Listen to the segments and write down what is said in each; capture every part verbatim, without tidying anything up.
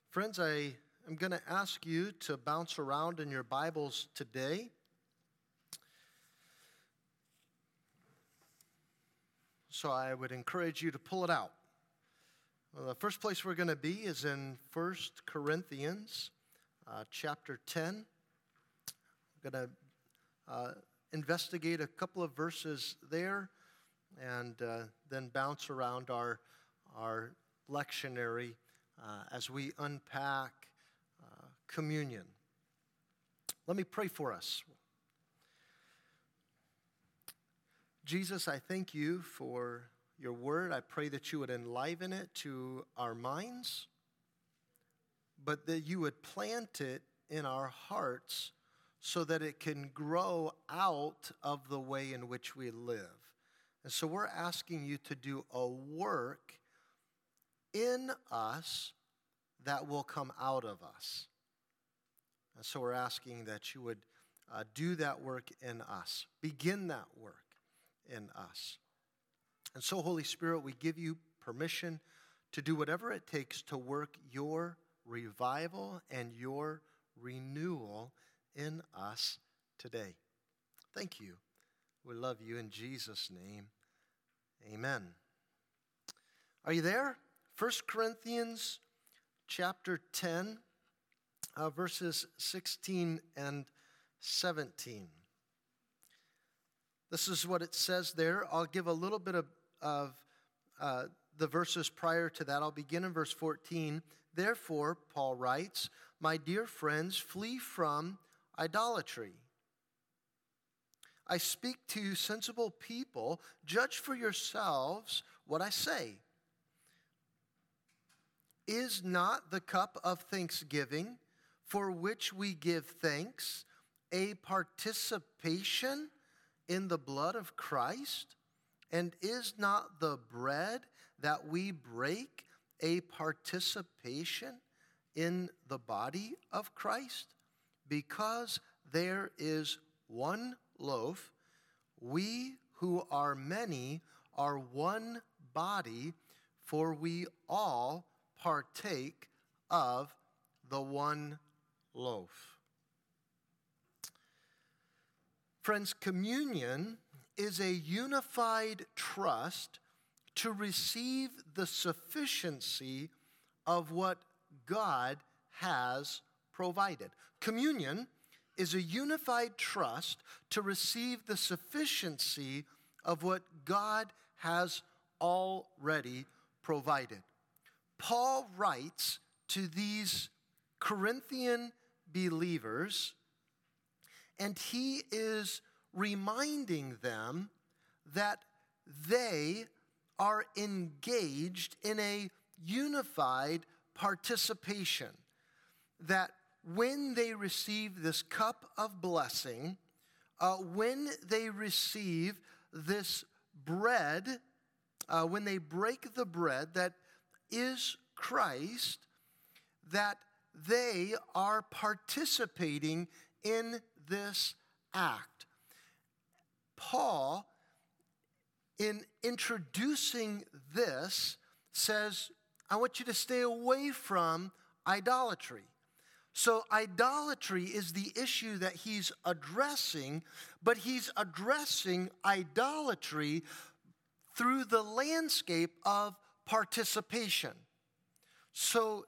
Friends, I am going to ask you to bounce around in your Bibles today. So I would encourage you to pull it out. Well, the first place we're going to be is in First Corinthians uh, chapter ten. We're going to uh, investigate a couple of verses there and uh, then bounce around our, our lectionary uh, as we unpack uh, communion. Let me pray for us. Jesus, I thank you for your word. I pray that you would enliven it to our minds, but that you would plant it in our hearts so that it can grow out of the way in which we live. And so we're asking you to do a work in us that will come out of us. And so we're asking that you would uh, do that work in us. Begin that work in us. And so, Holy Spirit, we give you permission to do whatever it takes to work your revival and your renewal in us today. Thank you. We love you in Jesus' name. Amen. Are you there? First Corinthians chapter ten, uh, verses sixteen and seventeen. This is what it says there. I'll give a little bit of, of uh, the verses prior to that. I'll begin in verse fourteen. Therefore, Paul writes, my dear friends, flee from idolatry. I speak to sensible people. Judge for yourselves what I say. Is not the cup of thanksgiving for which we give thanks a participation in the blood of Christ? And is not the bread that we break a participation in the body of Christ? Because there is one loaf, we who are many are one body, for we all partake of the one loaf. Friends, communion is a unified trust to receive the sufficiency of what God has provided. Communion is a unified trust to receive the sufficiency of what God has already provided. Paul writes to these Corinthian believers, and he is reminding them that they are engaged in a unified participation. That when they receive this cup of blessing, uh, when they receive this bread, uh, when they break the bread that is Christ, that they are participating in this act. Paul, in introducing this, says, I want you to stay away from idolatry. So idolatry is the issue that he's addressing, but he's addressing idolatry through the landscape of participation. So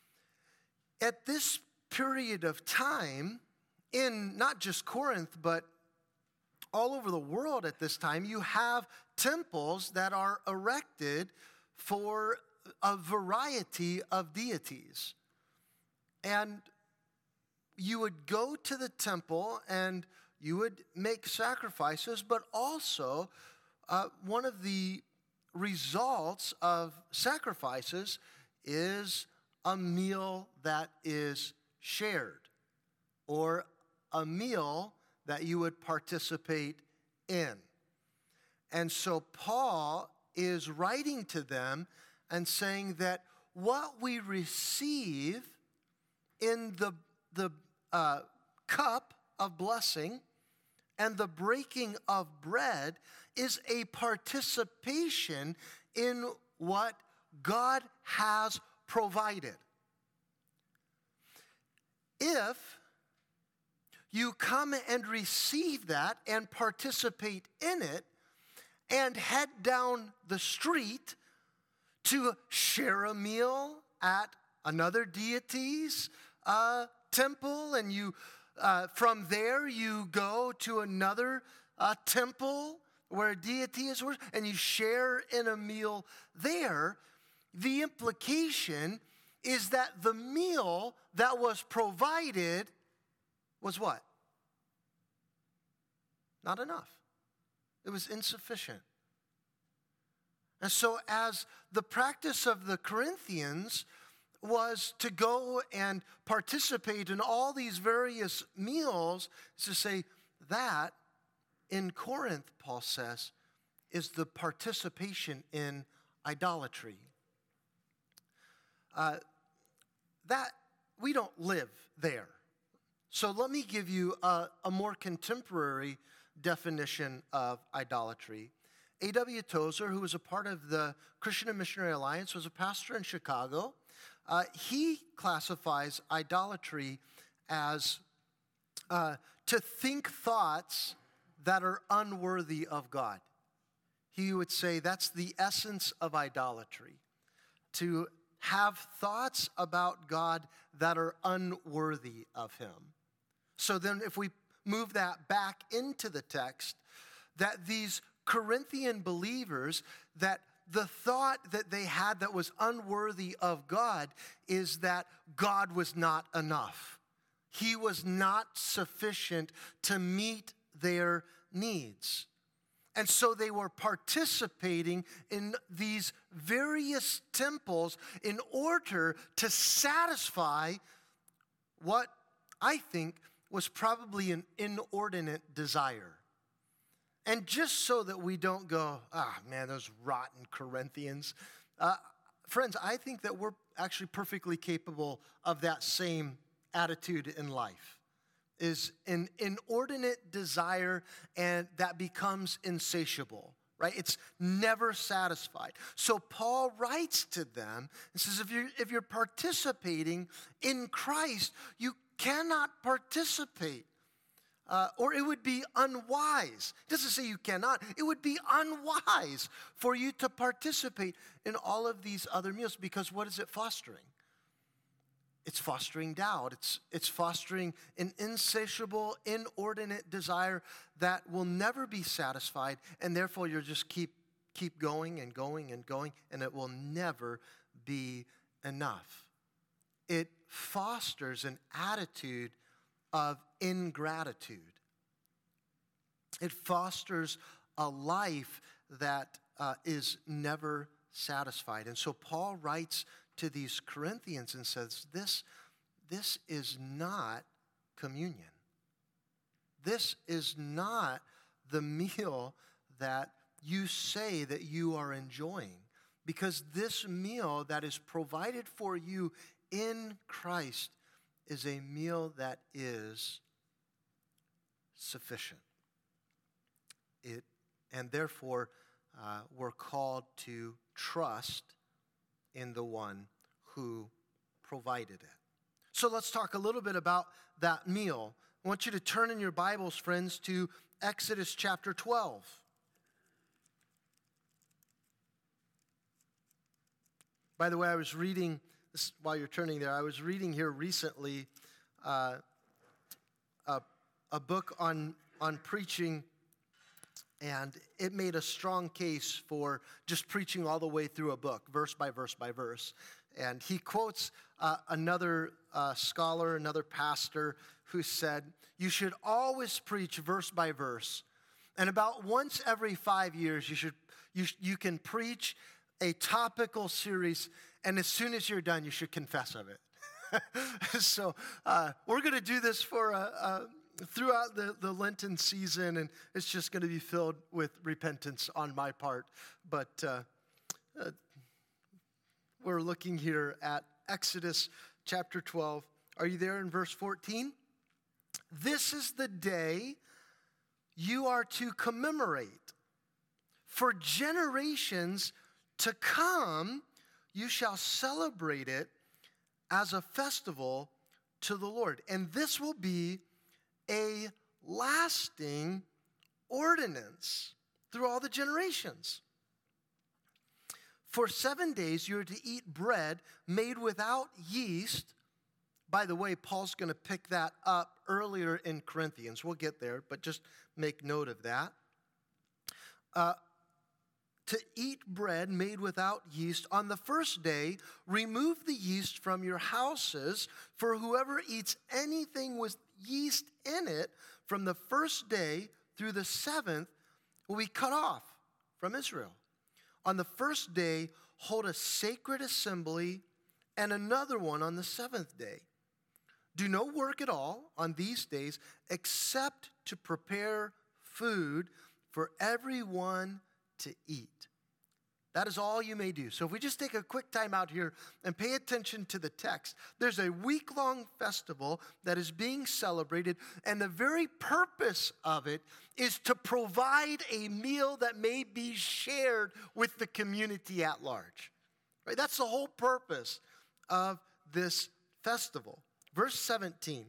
at this period of time, in not just Corinth, but all over the world at this time, you have temples that are erected for a variety of deities. And you would go to the temple and you would make sacrifices, but also uh, one of the results of sacrifices is a meal that is shared, or a meal that you would participate in. And so Paul is writing to them and saying that what we receive in the, the uh, cup of blessing and the breaking of bread is a participation in what God has provided. if you come and receive that and participate in it and head down the street to share a meal at another deity's uh, temple, and you uh, from there you go to another uh, temple where a deity is worshipped, and you share in a meal there, the implication is that the meal that was provided was what? Not enough. It was insufficient. And so as the practice of the Corinthians was to go and participate in all these various meals, is to say that in Corinth, Paul says, is the participation in idolatry. Uh, that, we don't live there. So let me give you a, a more contemporary definition of idolatry. A W Tozer, who was a part of the Christian and Missionary Alliance, was a pastor in Chicago. Uh, he classifies idolatry as uh, to think thoughts that are unworthy of God. He would say that's the essence of idolatry, to have thoughts about God that are unworthy of him. So then if we move that back into the text, that these Corinthian believers, that the thought that they had that was unworthy of God is that God was not enough. He was not sufficient to meet their needs. And so they were participating in these various temples in order to satisfy what I think was probably an inordinate desire. And just so that we don't go, ah, man, those rotten Corinthians. Uh, friends, I think that we're actually perfectly capable of that same attitude in life. Is an inordinate desire, and that becomes insatiable, right? It's never satisfied. So Paul writes to them and says, if you're, if you're participating in Christ, you cannot participate. Uh, or it would be unwise. It doesn't say you cannot. It would be unwise for you to participate in all of these other meals, because what is it fostering? It's fostering doubt. It's, it's fostering an insatiable, inordinate desire that will never be satisfied, and therefore you'll just keep, keep going and going and going, and it will never be enough. It fosters an attitude of ingratitude. It fosters a life that uh, is never satisfied. And so Paul writes to these Corinthians and says, this, this is not communion. This is not the meal that you say that you are enjoying, because this meal that is provided for you in Christ is a meal that is sufficient. It, and therefore, uh, we're called to trust in the one who provided it. So let's talk a little bit about that meal. I want you to turn in your Bibles, friends, to Exodus chapter twelve. By the way, I was reading, this, while you're turning there, I was reading here recently uh, a, a book on, on preaching, and it made a strong case for just preaching all the way through a book, verse by verse by verse. And he quotes uh, another uh, scholar, another pastor, who said, you should always preach verse by verse. And about once every five years, you should you, you can preach a topical series, and as soon as you're done, you should confess of it. so uh, we're going to do this for a, a throughout the, the Lenten season, and it's just going to be filled with repentance on my part. But uh, uh, we're looking here at Exodus chapter twelve. Are you there in verse fourteen? This is the day you are to commemorate. For generations to come, you shall celebrate it as a festival to the Lord. And this will be a lasting ordinance through all the generations. For seven days you are to eat bread made without yeast. By the way, Paul's going to pick that up earlier in Corinthians. We'll get there, but just make note of that. Uh, to eat bread made without yeast. On the first day, remove the yeast from your houses, for whoever eats anything with yeast in it from the first day through the seventh will be cut off from Israel. On the first day, hold a sacred assembly, and another one on the seventh day. Do no work at all on these days except to prepare food for everyone to eat. That is all you may do. So if we just take a quick time out here and pay attention to the text, there's a week-long festival that is being celebrated, and the very purpose of it is to provide a meal that may be shared with the community at large. Right? That's the whole purpose of this festival. Verse seventeen.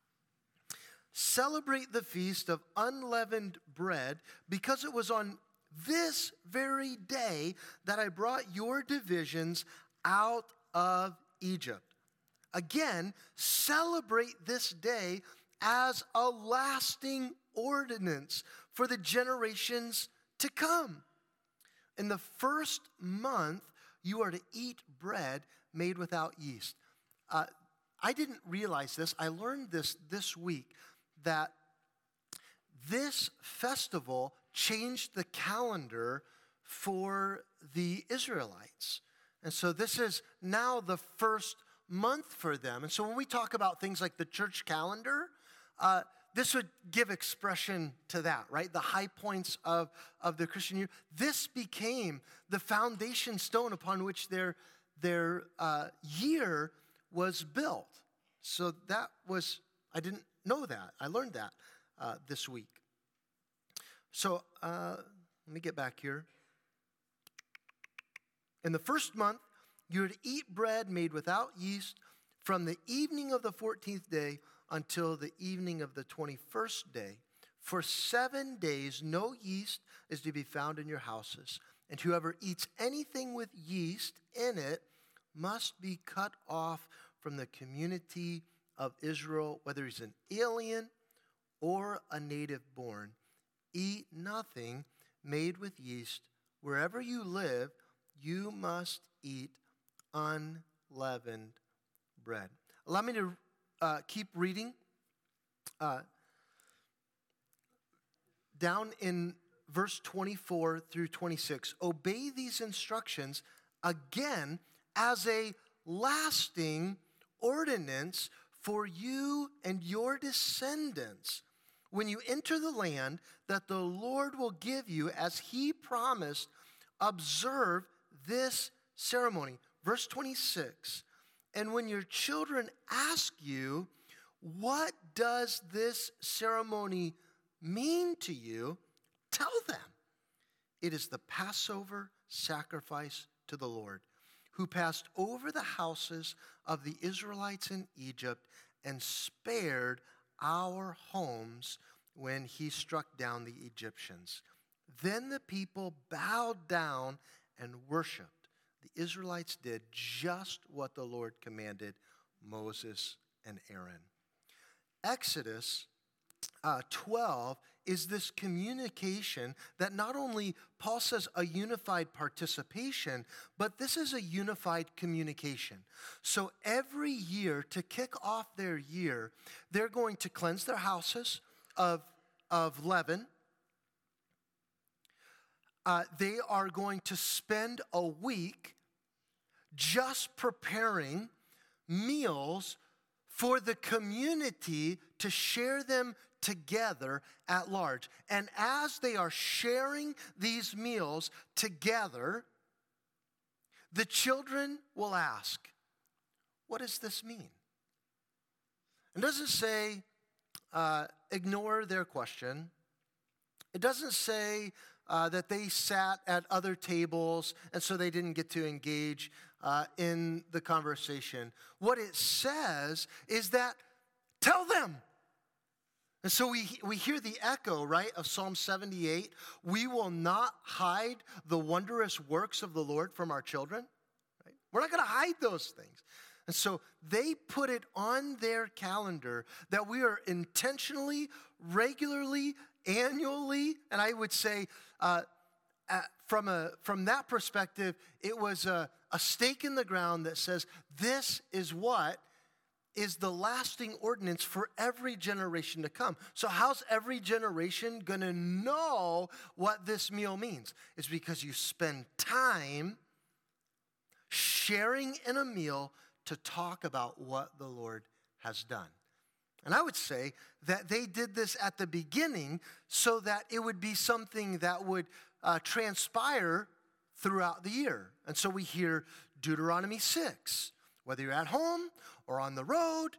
Celebrate the feast of unleavened bread, because it was on this very day that I brought your divisions out of Egypt. Again, celebrate this day as a lasting ordinance for the generations to come. In the first month, you are to eat bread made without yeast. Uh, I didn't realize this. I learned this this week, that this festival changed the calendar for the Israelites. And so this is now the first month for them. And so when we talk about things like the church calendar, uh, this would give expression to that, right? The high points of, of the Christian year. This became the foundation stone upon which their, their uh, year was built. So that was, I didn't know that. I learned that uh, this week. So uh, let me get back here. In the first month, you are to eat bread made without yeast from the evening of the fourteenth day until the evening of the twenty-first day. For seven days, no yeast is to be found in your houses. And whoever eats anything with yeast in it must be cut off from the community of Israel, whether he's an alien or a native born. Eat nothing made with yeast. Wherever you live, you must eat unleavened bread. Allow me to uh, keep reading. Uh, down in verse twenty-four through twenty-six. Obey these instructions again as a lasting ordinance for you and your descendants, when you enter the land that the Lord will give you as he promised. Observe this ceremony. Verse twenty-six. And when your children ask you, what does this ceremony mean to you? Tell them, it is the Passover sacrifice to the Lord, who passed over the houses of the Israelites in Egypt and spared our homes when he struck down the Egyptians. Then the people bowed down and worshiped. The Israelites did just what the Lord commanded Moses and Aaron. Exodus uh, twelve is this communication that not only Paul says a unified participation, but this is a unified communication. So every year, to kick off their year, they're going to cleanse their houses of, of leaven. Uh, they are going to spend a week just preparing meals for the community to share them together at large. And as they are sharing these meals together, the children will ask, what does this mean? It doesn't say uh, ignore their question. It doesn't say uh, that they sat at other tables, and so they didn't get to engage uh, in the conversation. What it says is that tell them. And so we, we hear the echo, right, of Psalm seventy-eight. We will not hide the wondrous works of the Lord from our children. Right? We're not going to hide those things. And so they put it on their calendar that we are intentionally, regularly, annually, and I would say uh, at, from, a, from that perspective, it was a, a stake in the ground that says this is what is the lasting ordinance for every generation to come. So how's every generation going to know what this meal means? It's because you spend time sharing in a meal to talk about what the Lord has done. And I would say that they did this at the beginning so that it would be something that would uh, transpire throughout the year. And so we hear Deuteronomy six. Whether you're at home or on the road,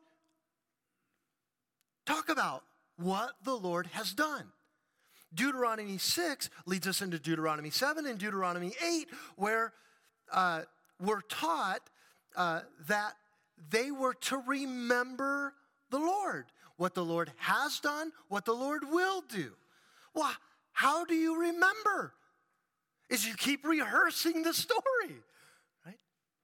talk about what the Lord has done. Deuteronomy six leads us into Deuteronomy seven and Deuteronomy eight, where uh, we're taught uh, that they were to remember the Lord, what the Lord has done, what the Lord will do. Well, how do you remember? Is you keep rehearsing the story, right?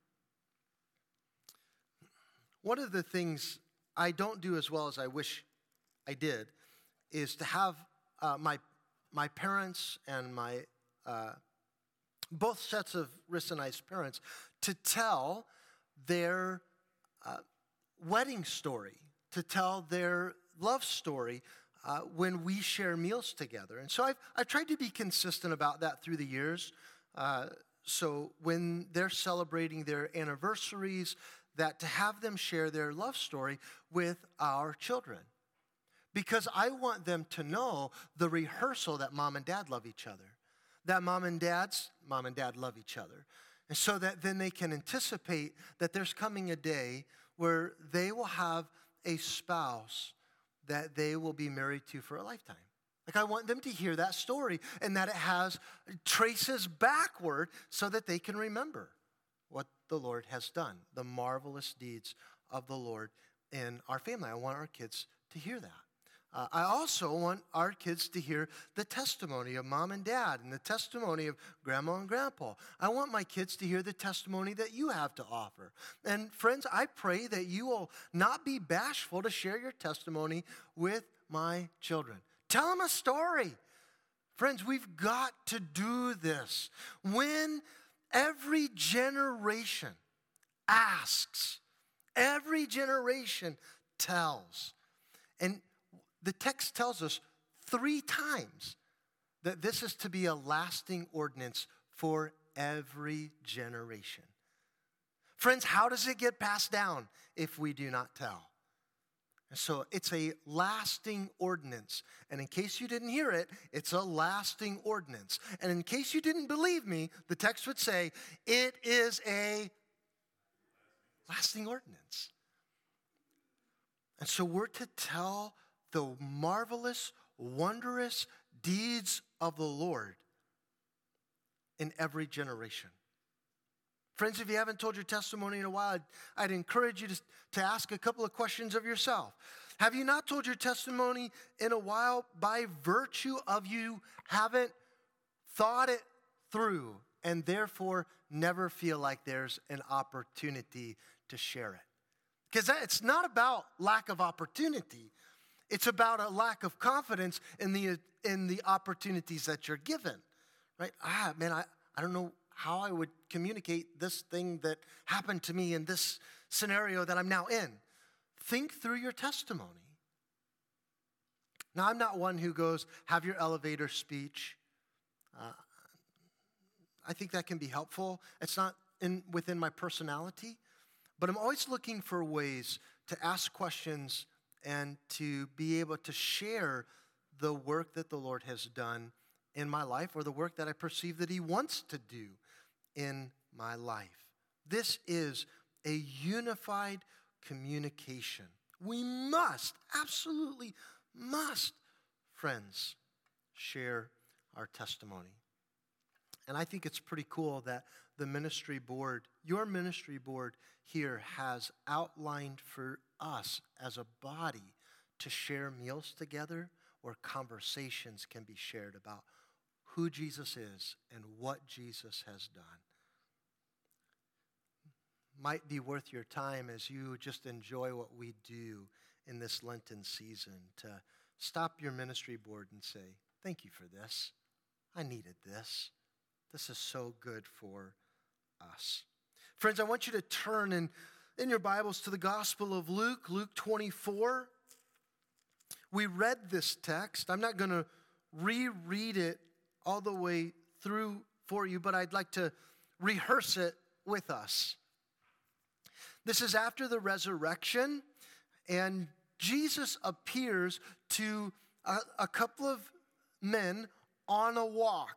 One of the things I don't do as well as I wish I did is to have uh, my my parents and my uh, both sets of Riss and I's parents to tell their uh, wedding story, to tell their love story uh, when we share meals together. And so I've, I've tried to be consistent about that through the years. Uh, so when they're celebrating their anniversaries, that to have them share their love story with our children. Because I want them to know the rehearsal that mom and dad love each other. That mom and dad's, mom and dad love each other. And so that then they can anticipate that there's coming a day where they will have a spouse that they will be married to for a lifetime. Like I want them to hear that story and that it has traces backward so that they can remember what the Lord has done, the marvelous deeds of the Lord in our family. I want our kids to hear that. Uh, I also want our kids to hear the testimony of mom and dad and the testimony of grandma and grandpa. I want my kids to hear the testimony that you have to offer. And friends, I pray that you will not be bashful to share your testimony with my children. Tell them a story. Friends, we've got to do this. When every generation asks, every generation tells. And the text tells us three times that this is to be a lasting ordinance for every generation. Friends, how does it get passed down if we do not tell? And so it's a lasting ordinance. And in case you didn't hear it, it's a lasting ordinance. And in case you didn't believe me, the text would say, it is a lasting ordinance. And so we're to tell the marvelous, wondrous deeds of the Lord in every generation. Friends, if you haven't told your testimony in a while, I'd, I'd encourage you to, to ask a couple of questions of yourself. Have you not told your testimony in a while by virtue of you haven't thought it through and therefore never feel like there's an opportunity to share it? Because it's not about lack of opportunity. It's about a lack of confidence in the in the opportunities that you're given, right? Ah, man, I, I don't know how I would communicate this thing that happened to me in this scenario that I'm now in. Think through your testimony. Now, I'm not one who goes, have your elevator speech. Uh, I think that can be helpful. It's not in within my personality, but I'm always looking for ways to ask questions and to be able to share the work that the Lord has done in my life or the work that I perceive that he wants to do in my life. This is a unified communication. We must, absolutely must, friends, share our testimony. And I think it's pretty cool that the ministry board, your ministry board here, has outlined for us as a body to share meals together where conversations can be shared about who Jesus is and what Jesus has done. Might be worth your time as you just enjoy what we do in this Lenten season to stop your ministry board and say, thank you for this. I needed this. This is so good for us. Friends, I want you to turn in, in your Bibles to the Gospel of Luke, Luke twenty-four. We read this text. I'm not going to reread it all the way through for you, but I'd like to rehearse it with us. This is after the resurrection, and Jesus appears to a, a couple of men on a walk.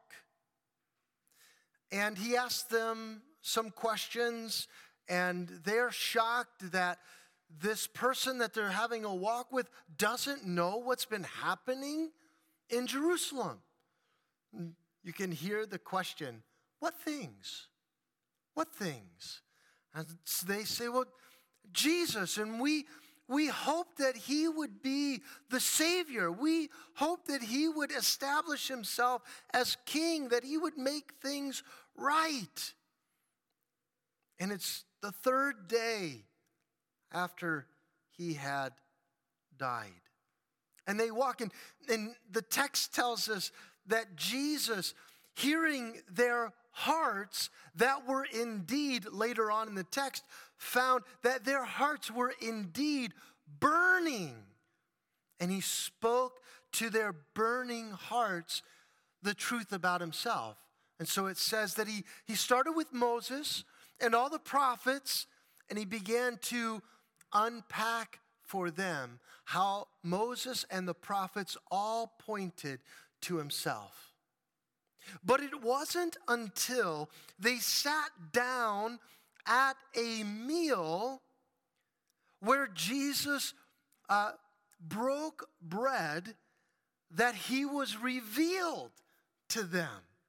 And he asks them some questions, and they're shocked that this person that they're having a walk with doesn't know what's been happening in Jerusalem. You can hear the question, what things? What things? And they say, well, Jesus, and we we hope that he would be the Savior. We hope that he would establish himself as king, that he would make things right. And it's the third day after he had died. And they walk in, and the text tells us that Jesus, hearing their hearts that were indeed, later on in the text, found that their hearts were indeed burning. And he spoke to their burning hearts the truth about himself. And so it says that he, he started with Moses and all the prophets, and he began to unpack for them how Moses and the prophets all pointed to himself. But it wasn't until they sat down at a meal where Jesus uh, broke bread that he was revealed to them.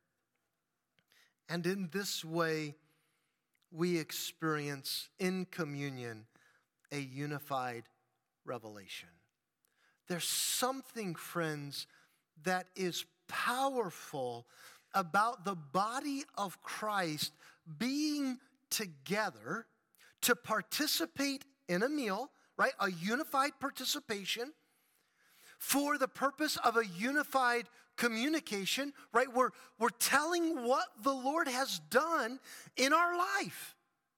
And in this way, we experience in communion a unified revelation. There's something, friends, that is powerful about the body of Christ being together to participate in a meal, right? A unified participation for the purpose of a unified communication, right? We're, we're telling what the Lord has done in our life.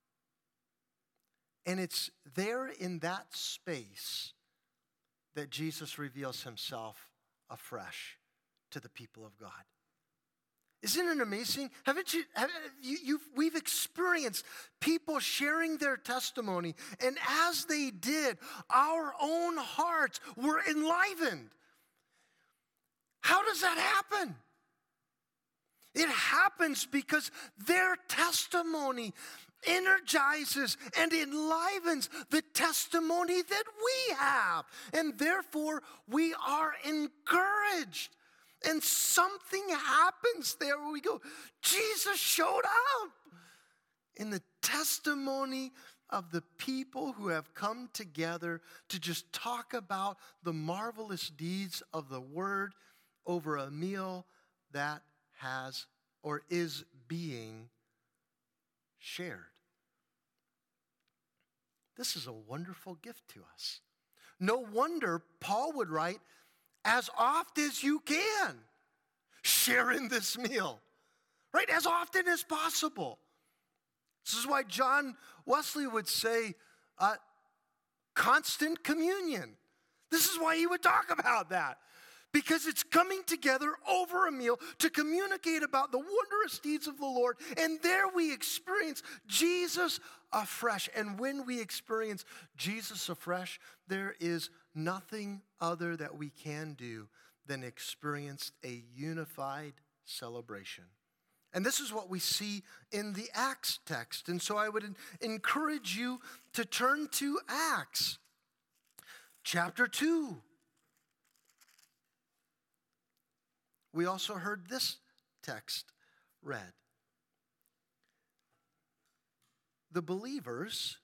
And it's there in that space that Jesus reveals himself afresh to the people of God. Isn't it amazing? Haven't you, have you you've, we've experienced people sharing their testimony, and as they did, our own hearts were enlivened. How does that happen? It happens because their testimony energizes and enlivens the testimony that we have, and therefore we are encouraged. And something happens there where we go, Jesus showed up. In the testimony of the people who have come together to just talk about the marvelous deeds of the word over a meal that has or is being shared. This is a wonderful gift to us. No wonder Paul would write, as oft as you can, share in this meal, right? As often as possible. This is why John Wesley would say uh, constant communion. This is why he would talk about that. Because it's coming together over a meal to communicate about the wondrous deeds of the Lord. And there we experience Jesus afresh. And when we experience Jesus afresh, there is nothing other that we can do than experience a unified celebration. And this is what we see in the Acts text. And so I would encourage you to turn to Acts chapter two. we also heard this text read. The believers,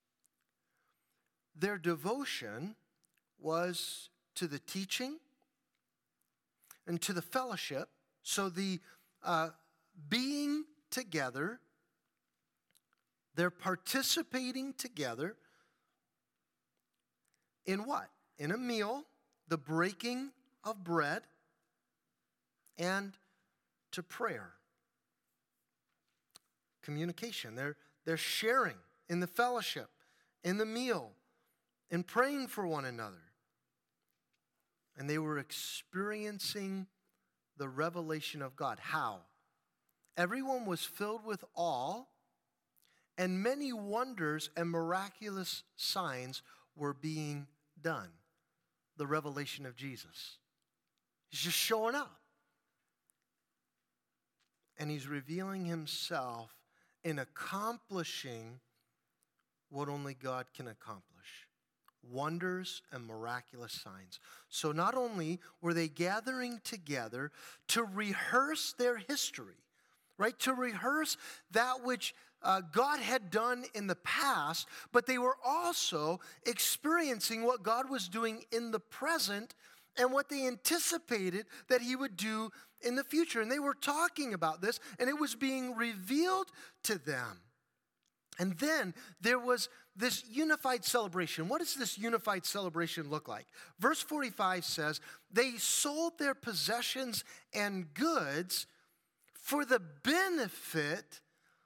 their devotion was to the teaching and to the fellowship. So the uh, being together, they're participating together in what? In a meal, the breaking of bread, and to prayer. Communication. They're, they're sharing in the fellowship, in the meal, in praying for one another. And they were experiencing the revelation of God. How? Everyone was filled with awe, and many wonders and miraculous signs were being done. The revelation of Jesus. He's just showing up. And he's revealing himself in accomplishing what only God can accomplish. Wonders and miraculous signs. So not only were they gathering together to rehearse their history, right? To rehearse that which uh, God had done in the past, but they were also experiencing what God was doing in the present and what they anticipated that he would do in the future. And they were talking about this, and it was being revealed to them. And then there was this unified celebration. What does this unified celebration look like? Verse forty-five says, they sold their possessions and goods for the benefit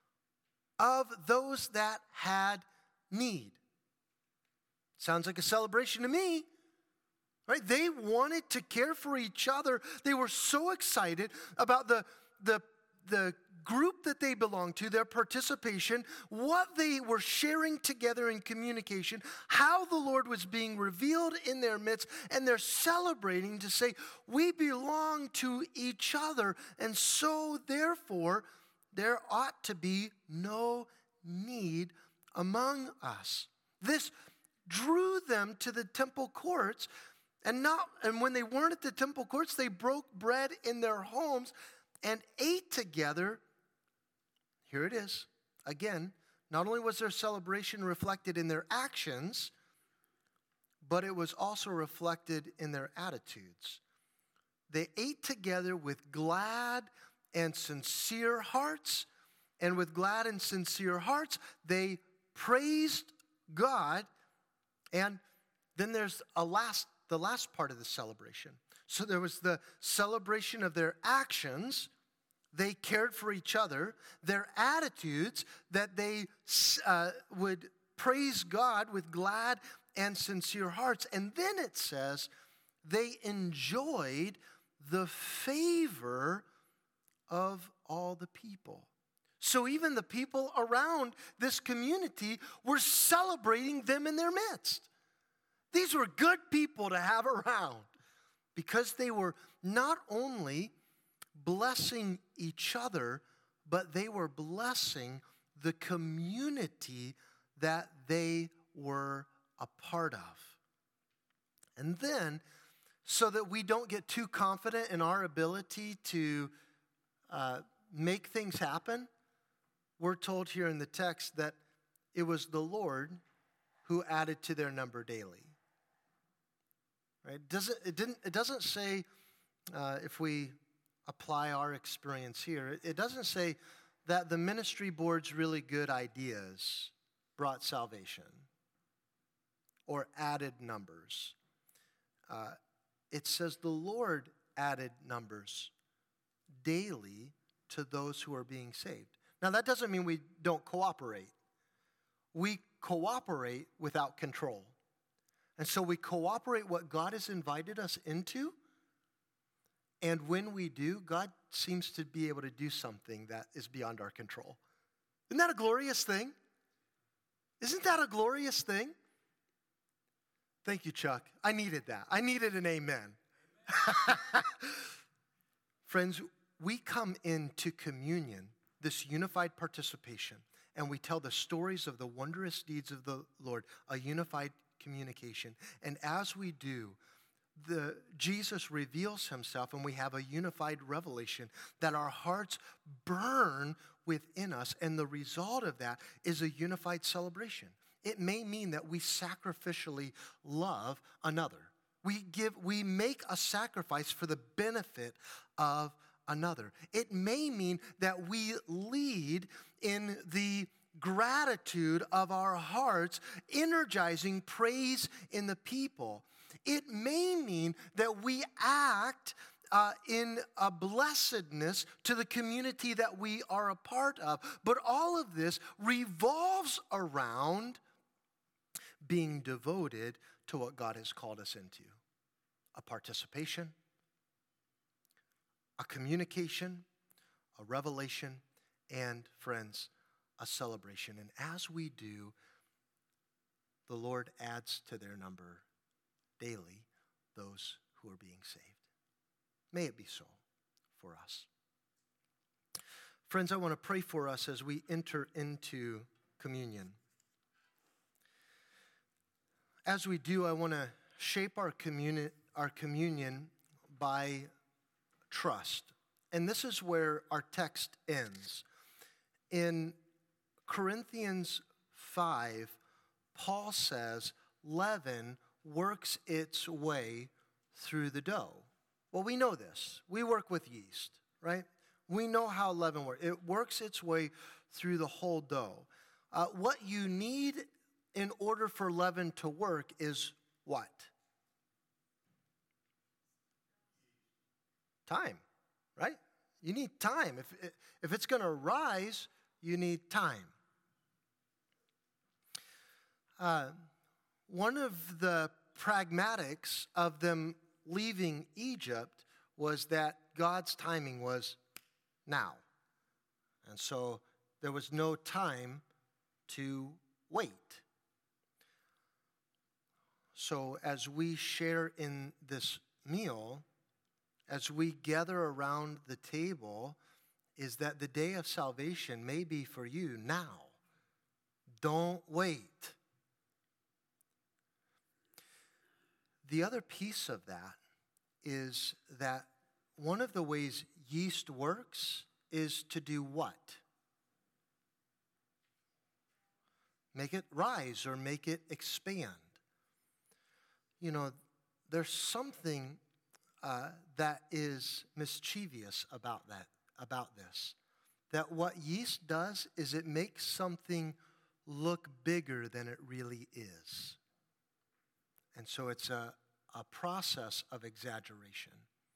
of those that had need. Sounds like a celebration to me. Right? They wanted to care for each other. They were so excited about the, the, the group that they belonged to, their participation, what they were sharing together in communication, how the Lord was being revealed in their midst, and they're celebrating to say, we belong to each other, and so therefore there ought to be no need among us. This drew them to the temple courts. And not, and when they weren't at the temple courts, they broke bread in their homes and ate together. Here it is. Again, not only was their celebration reflected in their actions, but it was also reflected in their attitudes. They ate together with glad and sincere hearts, and with glad and sincere hearts, they praised God. And then there's a last the last part of the celebration. So there was the celebration of their actions. They cared for each other. Their attitudes, that they uh, would praise God with glad and sincere hearts. And then it says they enjoyed the favor of all the people. So even the people around this community were celebrating them in their midst. These were good people to have around because they were not only blessing each other, but they were blessing the community that they were a part of. And then, so that we don't get too confident in our ability to uh, make things happen, we're told here in the text that it was the Lord who added to their number daily. Right? Doesn't, it, didn't, it doesn't say, uh, if we apply our experience here, it, it doesn't say that the ministry board's really good ideas brought salvation or added numbers. Uh, it says the Lord added numbers daily to those who are being saved. Now, that doesn't mean we don't cooperate. We cooperate without control. And so we cooperate what God has invited us into. And when we do, God seems to be able to do something that is beyond our control. Isn't that a glorious thing? Isn't that a glorious thing? Thank you, Chuck. I needed that. I needed an amen. Friends, we come into communion, this unified participation, and we tell the stories of the wondrous deeds of the Lord, a unified communication. And as we do, the Jesus reveals himself and we have a unified revelation that our hearts burn within us, and the result of that is a unified celebration. It may mean that we sacrificially love another. We give, we make a sacrifice for the benefit of another. It may mean that we lead in the gratitude of our hearts, energizing praise in the people. It may mean that we act uh, in a blessedness to the community that we are a part of. But all of this revolves around being devoted to what God has called us into. A participation, a communication, a revelation, and, friends, a celebration. And as we do, the Lord adds to their number daily those who are being saved. May it be so for us. Friends, I want to pray for us as we enter into communion. As we do, I want to shape our communion, our communion by trust. And this is where our text ends. In Corinthians five, Paul says, leaven works its way through the dough. Well, we know this. We work with yeast, right? We know how leaven works. It works its way through the whole dough. Uh, what you need in order for leaven to work is what? Time, right? You need time. If, if it's going to rise, you need time. Uh, one of the pragmatics of them leaving Egypt was that God's timing was now. And so there was no time to wait. So as we share in this meal, as we gather around the table, is that the day of salvation may be for you now. Don't wait. The other piece of that is that one of the ways yeast works is to do what? Make it rise or make it expand. You know, there's something uh, that is mischievous about that, about this. That what yeast does is it makes something look bigger than it really is. And so it's a, a process of exaggeration.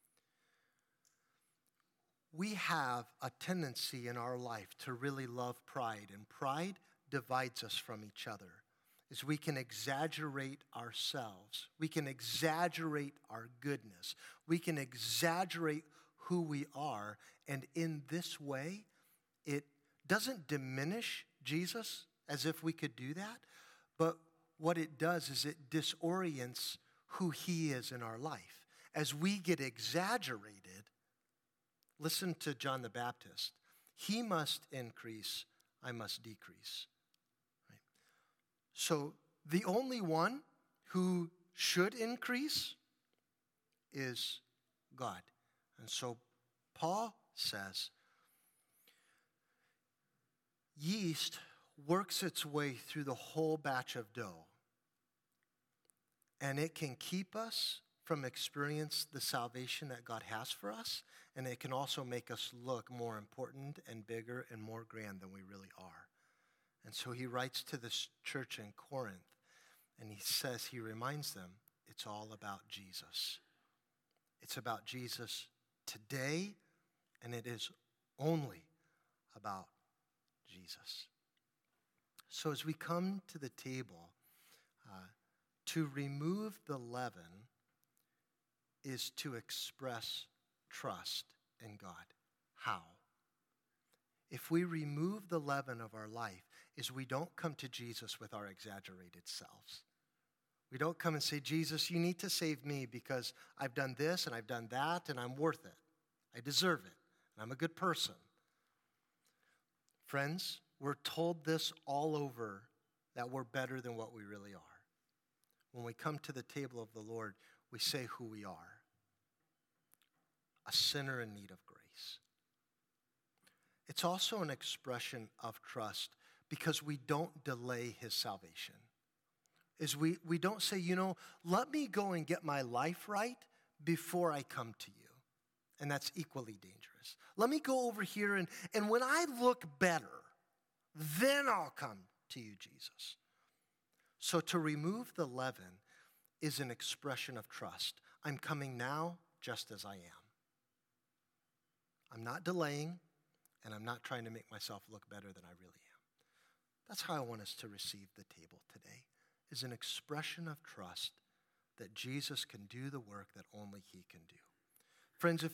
We have a tendency in our life to really love pride, and pride divides us from each other. Is we can exaggerate ourselves. We can exaggerate our goodness. We can exaggerate who we are, and in this way, it doesn't diminish Jesus as if we could do that, but what it does is it disorients who he is in our life. As we get exaggerated, listen to John the Baptist. He must increase, I must decrease. Right? So the only one who should increase is God. And so Paul says, yeast works its way through the whole batch of dough. And it can keep us from experiencing the salvation that God has for us. And it can also make us look more important and bigger and more grand than we really are. And so he writes to this church in Corinth, and he says, he reminds them, it's all about Jesus. It's about Jesus today, and it is only about Jesus. So as we come to the table, uh, to remove the leaven is to express trust in God. How? If we remove the leaven of our life, is we don't come to Jesus with our exaggerated selves. We don't come and say, Jesus, you need to save me because I've done this and I've done that and I'm worth it. I deserve it. And I'm a good person. Friends, we're told this all over, that we're better than what we really are. When we come to the table of the Lord, we say who we are, a sinner in need of grace. It's also an expression of trust because we don't delay his salvation. Is we, we don't say, you know, let me go and get my life right before I come to you. And that's equally dangerous. Let me go over here, and, and when I look better, then I'll come to you, Jesus. So to remove the leaven is an expression of trust. I'm coming now just as I am. I'm not delaying, and I'm not trying to make myself look better than I really am. That's how I want us to receive the table today, is an expression of trust that Jesus can do the work that only he can do. Friends, if